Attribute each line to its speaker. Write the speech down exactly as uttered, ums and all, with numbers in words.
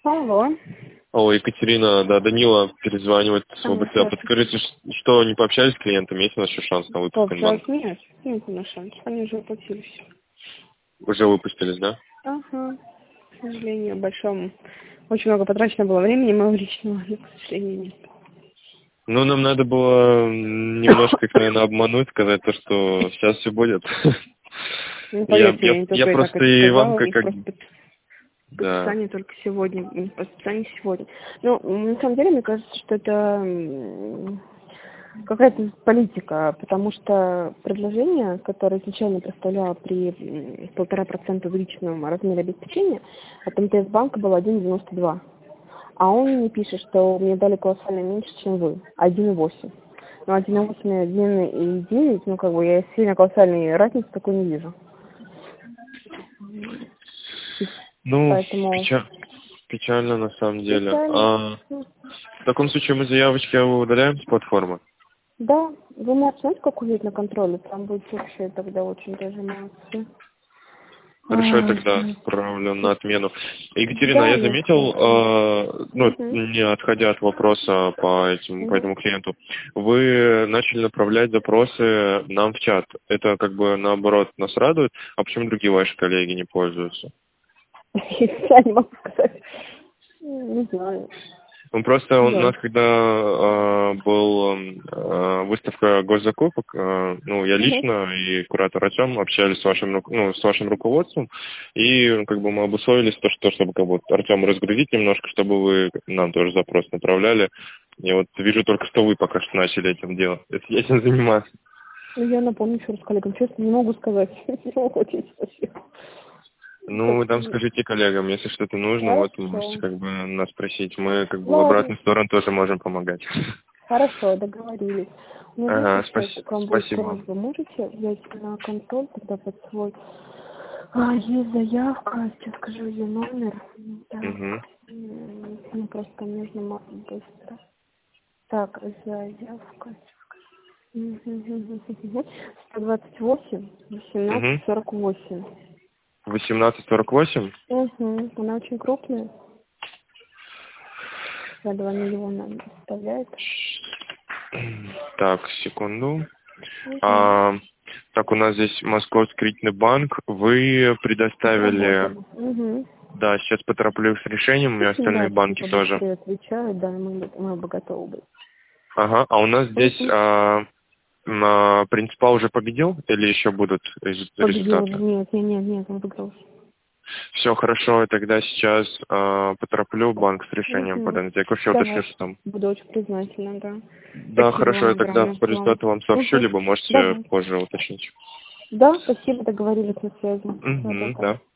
Speaker 1: Алло.
Speaker 2: Алло, Екатерина, да, Данила перезванивает с ОБС. Подскажите, ш- что, не пообщались с клиентами? Есть у нас еще шанс на выпуск
Speaker 1: Пообщалась?
Speaker 2: инбанк?
Speaker 1: Нет, нет на шанс. Они уже оплатили все.
Speaker 2: Уже выпустились, да?
Speaker 1: Ага. К сожалению, большому. Очень много потрачено было времени моего личного, но, к сожалению, нет.
Speaker 2: Ну, нам надо было м, немножко их, наверное, обмануть, сказать то, что сейчас все будет.
Speaker 1: Ну,
Speaker 2: Я,
Speaker 1: поверьте, я
Speaker 2: я,
Speaker 1: не
Speaker 2: я
Speaker 1: только и так
Speaker 2: просто
Speaker 1: это
Speaker 2: и вам
Speaker 1: сказала, у
Speaker 2: как,
Speaker 1: них
Speaker 2: как...
Speaker 1: просто под-
Speaker 2: Да.
Speaker 1: подписание только сегодня. м, Подписание сегодня. Ну, м, на самом деле, мне кажется, что это м, какая-то политика, потому что предложение, которое изначально представляло при м, полтора процента увеличенном размере обеспечения, от МТС банка было один девяносто два. А он мне пишет, что мне дали колоссально меньше, чем вы. один и восемь. Ну, один и восемь, один и девять, ну, как бы, я сильно колоссальной разницы такой не вижу.
Speaker 2: Ну,
Speaker 1: Поэтому
Speaker 2: печа- печально на самом деле.
Speaker 1: печально.
Speaker 2: А, в таком случае мы заявочки удаляем с платформы.
Speaker 1: Да, вы можете, знаете, как увидеть на контроле? Там будет вообще тогда очень даже молодцы.
Speaker 2: Хорошо, я
Speaker 1: А,
Speaker 2: тогда отправлю на отмену. Екатерина,
Speaker 1: да,
Speaker 2: я
Speaker 1: нет,
Speaker 2: заметил, э, ну,
Speaker 1: угу.
Speaker 2: не отходя от вопроса по, этим, по
Speaker 1: Угу.
Speaker 2: этому клиенту, вы начали направлять запросы нам в чат. Это как бы наоборот нас радует, а почему другие ваши коллеги не пользуются?
Speaker 1: Я не могу сказать. Не знаю.
Speaker 2: Ну, просто у
Speaker 1: Да.
Speaker 2: нас, когда э, был э, выставка госзакупок, э, ну, я
Speaker 1: Угу.
Speaker 2: лично и куратор Артем общались с вашим, ру- ну, с вашим руководством, и ну, как бы мы обусловились, то, что, чтобы как бы Артем разгрузить немножко, чтобы вы нам тоже запрос направляли. Я вот вижу только, что вы пока что начали этим делать, этим заниматься.
Speaker 1: Ну, я напомню еще раз коллегам. Честно, не могу сказать. Не могу ответить спасибо.
Speaker 2: Ну, вы
Speaker 1: Как-то
Speaker 2: там
Speaker 1: не-
Speaker 2: скажите коллегам, если что-то нужно, вот вы можете
Speaker 1: Хорошо.
Speaker 2: как бы нас спросить. Мы как бы в
Speaker 1: Ладно.
Speaker 2: обратную сторону тоже можем помогать.
Speaker 1: Хорошо, договорились. У меня, знаете,
Speaker 2: Ага,
Speaker 1: еще
Speaker 2: спасибо,
Speaker 1: к вам будет
Speaker 2: спасибо вам.
Speaker 1: просьба. Можете взять на контроль тогда под свой... А, есть заявка, сейчас скажу ее номер.
Speaker 2: Угу.
Speaker 1: Так, м, мне просто нужно ма- быстро. Так, заявка. сто двадцать восемь,
Speaker 2: Угу.
Speaker 1: восемнадцать, сорок восемь.
Speaker 2: восемнадцать сорок восемь.
Speaker 1: Угу. Она очень крупная. За два миллиона составляет.
Speaker 2: Так, секунду.
Speaker 1: Угу.
Speaker 2: А, так, у нас здесь Московский кредитный банк. Вы предоставили...
Speaker 1: Сработали. Угу.
Speaker 2: Да, сейчас потороплю с решением, и
Speaker 1: Да,
Speaker 2: остальные банки
Speaker 1: типа
Speaker 2: тоже.
Speaker 1: быстрее отвечают, да, мы, бы- мы бы готовы были.
Speaker 2: Ага, а у нас здесь
Speaker 1: Угу.
Speaker 2: а, а, принципал уже победил или еще будут рез-
Speaker 1: Победил уже.
Speaker 2: результаты?
Speaker 1: Нет, нет, нет, нет, он выиграл.
Speaker 2: Все хорошо, тогда сейчас а, потороплю банк с решением
Speaker 1: Угу.
Speaker 2: подать. Я вообще уточню,
Speaker 1: Давай.
Speaker 2: что там.
Speaker 1: Буду очень признательна, да.
Speaker 2: Да,
Speaker 1: Спасибо
Speaker 2: хорошо,
Speaker 1: вам
Speaker 2: я тогда
Speaker 1: огромное.
Speaker 2: по
Speaker 1: Вам.
Speaker 2: результату вам сообщу,
Speaker 1: Угу.
Speaker 2: либо можете
Speaker 1: Давай.
Speaker 2: позже уточнить.
Speaker 1: Да, спасибо, договорились на связи. Да, да,
Speaker 2: Угу,
Speaker 1: да.
Speaker 2: да.